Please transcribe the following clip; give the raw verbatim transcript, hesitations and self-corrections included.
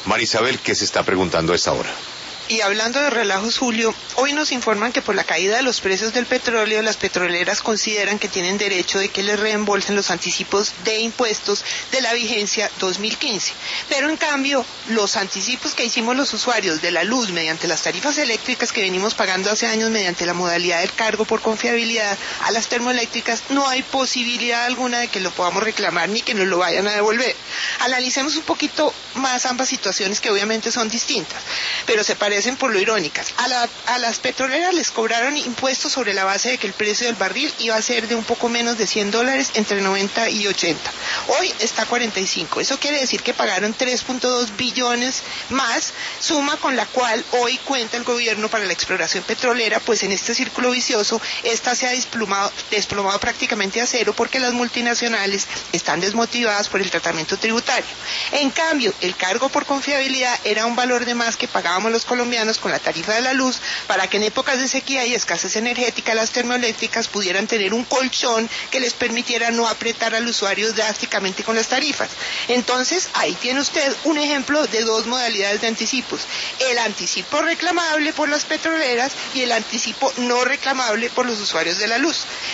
Marisabel, ¿qué se está preguntando a esta hora? Y hablando de relajos, Julio, hoy nos informan que por la caída de los precios del petróleo, las petroleras consideran que tienen derecho de que les reembolsen los anticipos de impuestos de la vigencia dos mil quince. Pero en cambio, los anticipos que hicimos los usuarios de la luz mediante las tarifas eléctricas que venimos pagando hace años mediante la modalidad del cargo por confiabilidad a las termoeléctricas, no hay posibilidad alguna de que lo podamos reclamar ni que nos lo vayan a devolver. Analicemos un poquito más ambas situaciones que obviamente son distintas, pero se parecen por lo irónicas. A, la, a las petroleras les cobraron impuestos sobre la base de que el precio del barril iba a ser de un poco menos de cien dólares, entre noventa y ochenta. Hoy está a cuarenta y cinco. Eso quiere decir que pagaron tres punto dos billones más, suma con la cual hoy cuenta el gobierno para la exploración petrolera, pues en este círculo vicioso, esta se ha desplomado, desplomado prácticamente a cero porque las multinacionales están desmotivadas por el tratamiento tributario. En cambio, el cargo por confiabilidad era un valor de más que pagábamos los colombianos con la tarifa de la luz para que en épocas de sequía y escasez energética las termoeléctricas pudieran tener un colchón que les permitiera no apretar al usuario drásticamente con las tarifas. Entonces, ahí tiene usted un ejemplo de dos modalidades de anticipos: el anticipo reclamable por las petroleras y el anticipo no reclamable por los usuarios de la luz.